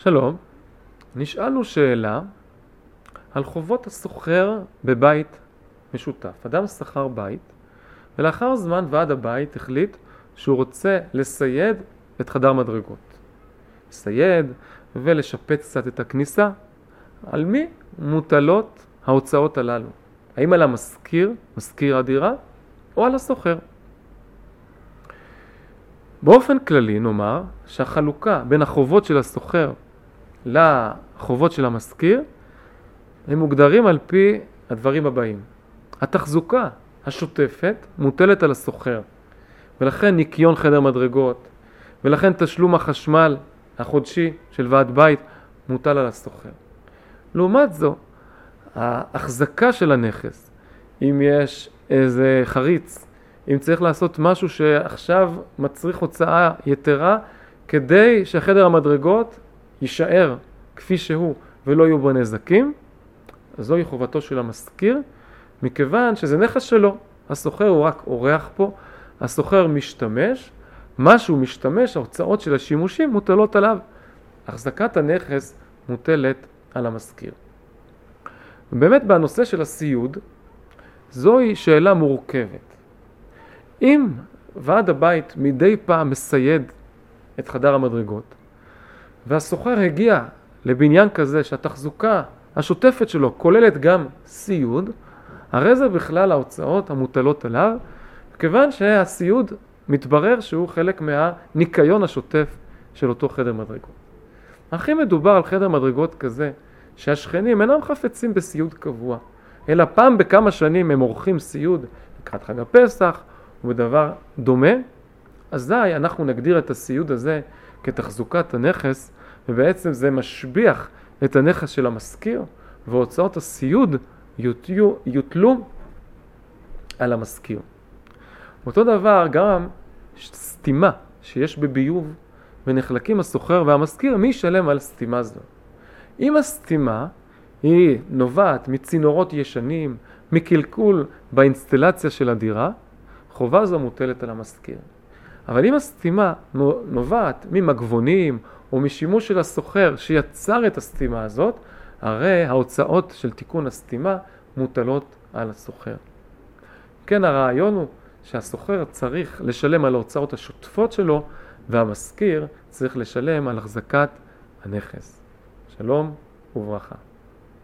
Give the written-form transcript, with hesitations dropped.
שלום, נשאלנו שאלה על חובות הסוחר בבית משותף. אדם שכר בית, ולאחר זמן ועד הבית החליט שהוא רוצה לסייד את חדר מדרגות. לסייד ולשפץ קצת את הכניסה. על מי מוטלות ההוצאות הללו? האם על המשכיר, משכיר הדירה, או על הסוחר? באופן כללי נאמר שהחלוקה בין החובות של הסוחר לחובות של המשכיר הם מוגדרים על פי הדברים הבאים. התחזוקה השוטפת מוטלת על הסוחר, ולכן ניקיון חדר מדרגות, ולכן תשלום החשמל החודשי של ועד בית מוטל על הסוחר. לעומת זו, ההחזקה של הנכס, אם יש איזה חריץ, אם צריך לעשות משהו שעכשיו מצריך הוצאה יתרה כדי שחדר המדרגות יישאר כפי שהוא ולא יהיו בו נזקים, זוהי חובתו של המשכיר, מכיוון שזה נכס שלו. הסוחר הוא רק אורח פה, הסוחר משתמש, מה שהוא משתמש, ההוצאות של השימושים מוטלות עליו. החזקת הנכס מוטלת על המשכיר. ובאמת בנושא של הסיוד, זוהי שאלה מורכבת. אם ועד הבית מדי פעם מסייד את חדר המדרגות, והסוחר הגיע לבניין כזה שהתחזוקה השוטפת שלו כוללת גם סיוד, הרי זה בכלל ההוצאות המוטלות עליו, כיוון שהסיוד מתברר שהוא חלק מהניקיון השוטף של אותו חדר מדרגות. הכי מדובר על חדר מדרגות כזה, שהשכנים אינם חפצים בסיוד קבוע, אלא פעם בכמה שנים הם עורכים סיוד לקראת חג הפסח ובדבר דומה, אזי אנחנו נגדיר את הסיוד הזה כתחזוקת הנכס, ובעצם זה משביח את הנכס של המשכיר, והוצאות הסיוד יוטלו על המשכיר. אותו דבר גם סתימה שיש בביוב, ונחלקים הסוחר והמשכיר, מי ישלם על סתימה זו? אם הסתימה היא נובעת מצינורות ישנים, מקלקול באינסטלציה של הדירה, חובה זו מוטלת על המשכיר. אבל אם הסתימה נובעת ממגבונים או משימוש של הסוחר שיצר את הסתימה הזאת, הרי ההוצאות של תיקון הסתימה מוטלות על הסוחר. כן, הרעיון הוא שהסוחר צריך לשלם על ההוצאות השוטפות שלו, והמשכיר צריך לשלם על החזקת הנכס. שלום וברכה.